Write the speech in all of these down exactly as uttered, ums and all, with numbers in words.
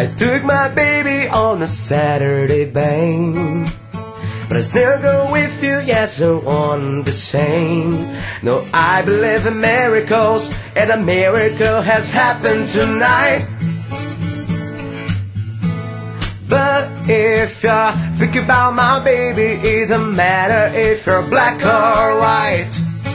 I took my baby on a Saturday bang, but I still go with you, yes, so on the same. No, I believe in miracles, and a miracle has happened tonight. But if you think about my baby, it don't matter if you're black or white.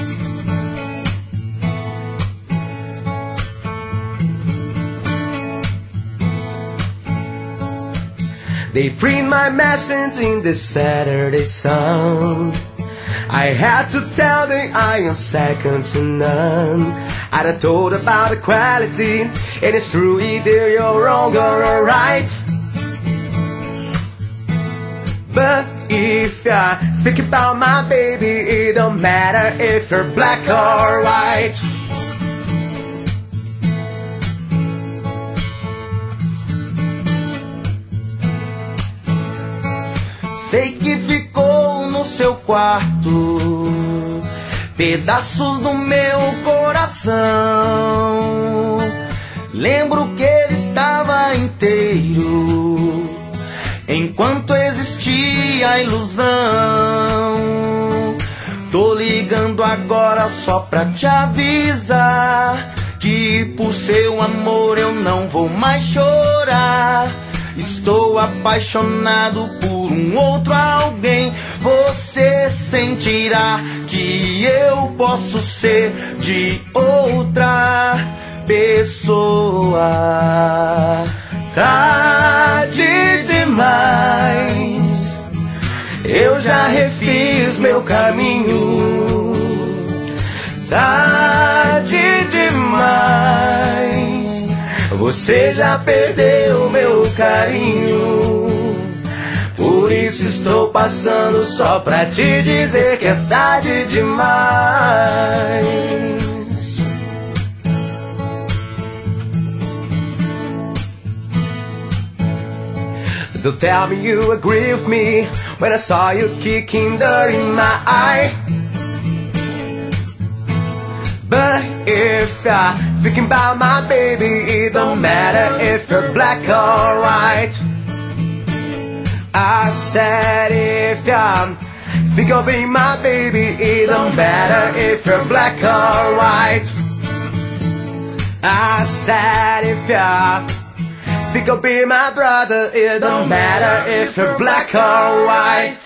They print my message in the Saturday Sun. I had to tell them I am second to none. I done told about equality, and it's true, either you're wrong or right. But if you think about my baby, it don't matter if you're black or white. Sei que ficou no seu quarto pedaços do meu coração. Lembro que ele estava inteiro enquanto existia a ilusão. Tô ligando agora só pra te avisar que por seu amor eu não vou mais chorar. Estou apaixonado por um outro alguém. Você sentirá que eu posso ser de outra pessoa. Tarde demais, eu já refiz meu caminho. Tarde demais, você já perdeu meu carinho. Por isso estou passando só pra te dizer que é tarde demais. Don't tell me you agree with me when I saw you kicking dirt in my eye. But if you're thinking about my baby, it don't matter if you're black or white. I said if you think of being my baby, it don't matter if you're black or white. I said if you think of being my brother, it don't matter if you're black or white.